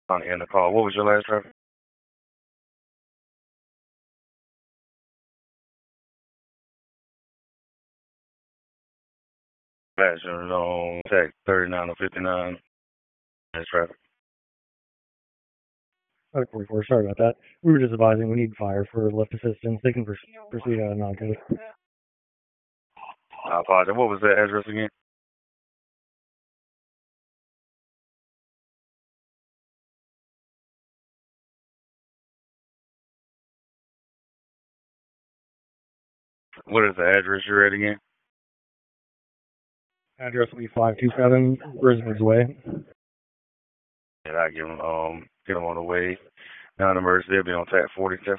On the end of the call. What was your last traffic? Passenger on tech 39 to 59. That's traffic. 44, sorry about that. We were just advising we need fire for lift assistance. They can proceed out of non-code. I apologize. What was that address again? What is the address you're at again? Address will be 527 Brisbane Way. Yeah, I get them on the way. Now in emergency, they'll be on tap 40,